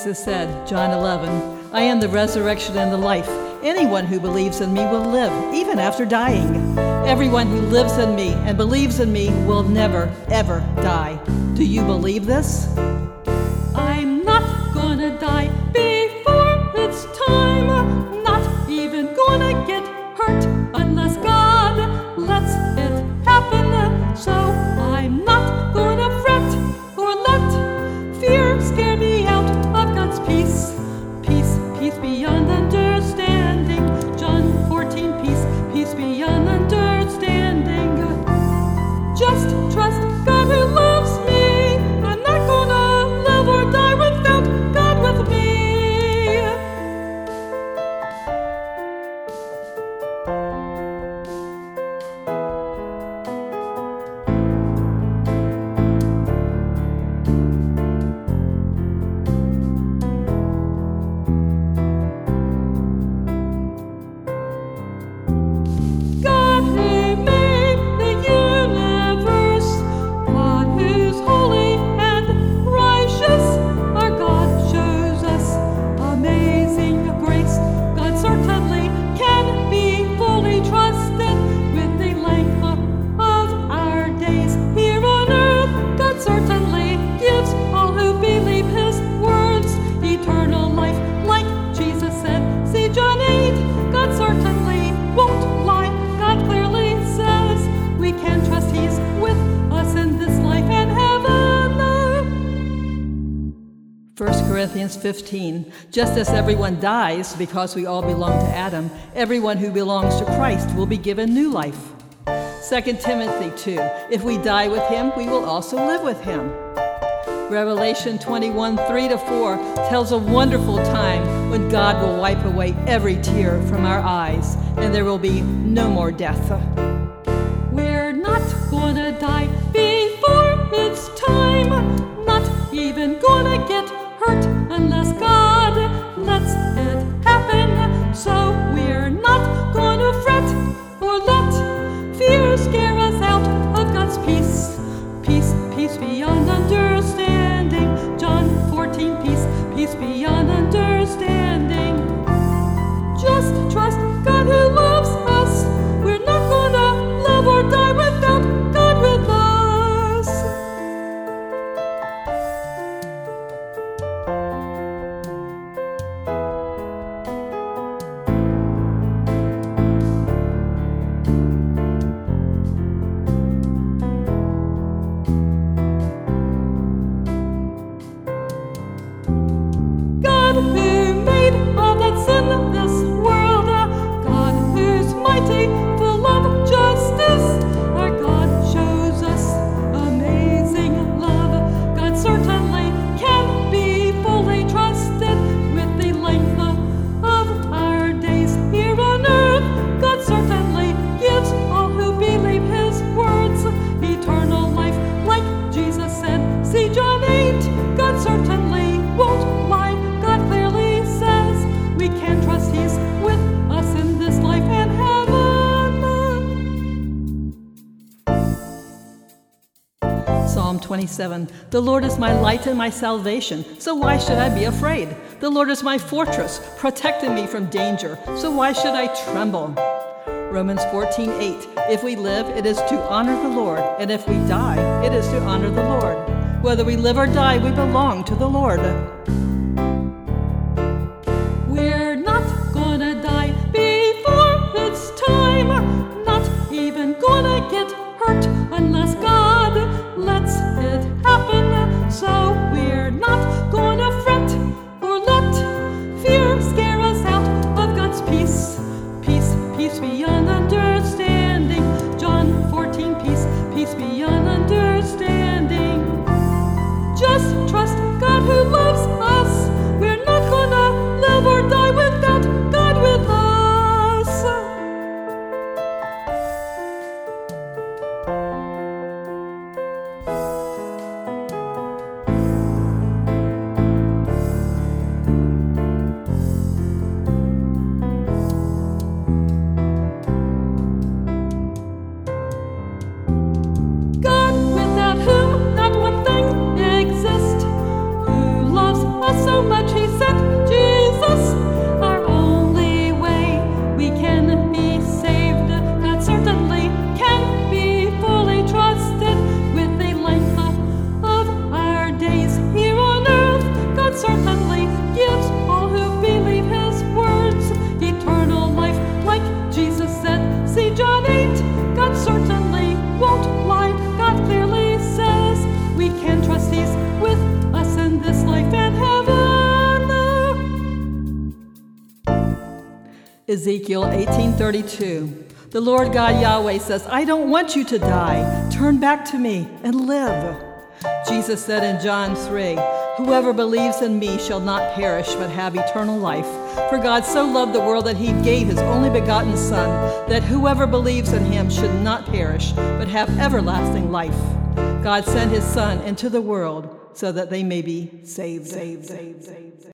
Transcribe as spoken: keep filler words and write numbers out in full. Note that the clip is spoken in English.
Jesus said, John eleven, I am the resurrection and the life. Anyone who believes in me will live, even after dying. Everyone who lives in me and believes in me will never, ever die. Do you believe this? I'm not gonna die before it's time. Not even gonna get hurt unless God lets it happen. So I'm not gonna fret or let fear scare me out of God's peace. Peace, peace beyond understanding. John fourteen, peace, peace beyond understanding. Just trust God who loves me. I'm not gonna live or die without God with me. God who made the universe, God who's holy and righteous, our God shows us amazing grace. God certainly can be fully trusted with the length of our days here on earth. God certainly gives all who believe His words eternal life, like Jesus said. See John eight, God certainly won't lie. God clearly says we can trust He's with us in this life and heaven. First Corinthians fifteen, just as everyone dies because we all belong to Adam, everyone who belongs to Christ will be given new life. Second Timothy two, if we die with Him, we will also live with Him. Revelation twenty-one, three to four tells a wonderful time when God will wipe away every tear from our eyes, and there will be no more death. We're not gonna die before it's time. Not even gonna get hurt unless God lets it happen. So we're not gonna fret or let fear scare us out of God's peace. Peace, peace beyond understanding. John fourteen, peace, peace beyond understanding. Just trust God who loves us. We're not gonna live or die without God with us. God who made all that's in this world, God who's mighty, full of justice, our God shows us amazing love. God certainly can be fully trusted with the length of our days here on earth. God certainly gives all who believe His words eternal life, like Jesus said. See John eight, God certainly won't lie. God clearly says we can trust He's with us in this life and heaven. Psalm twenty-seven, the Lord is my light and my salvation, so why should I be afraid? The Lord is my fortress, protecting me from danger, so why should I tremble? Romans fourteen, eight, if we live, it is to honor the Lord, and if we die, it is to honor the Lord. Whether we live or die, we belong to the Lord. We're not gonna die before it's time. Not even gonna get hurt unless God lets it happen. So we're not gonna fret or let fear scare us out of God's peace. Peace, peace beyond understanding. John fourteen, peace, peace beyond understanding. Just trust God who loves us. We're not gonna live or die without God with us. Ezekiel eighteen thirty-two. The Lord God Yahweh says, I don't want you to die. Turn back to me and live. Jesus said in John three, whoever believes in me shall not perish but have eternal life. For God so loved the world that he gave his only begotten Son, that whoever believes in him should not perish but have everlasting life. God sent his Son into the world so that they may be saved. saved, saved, saved.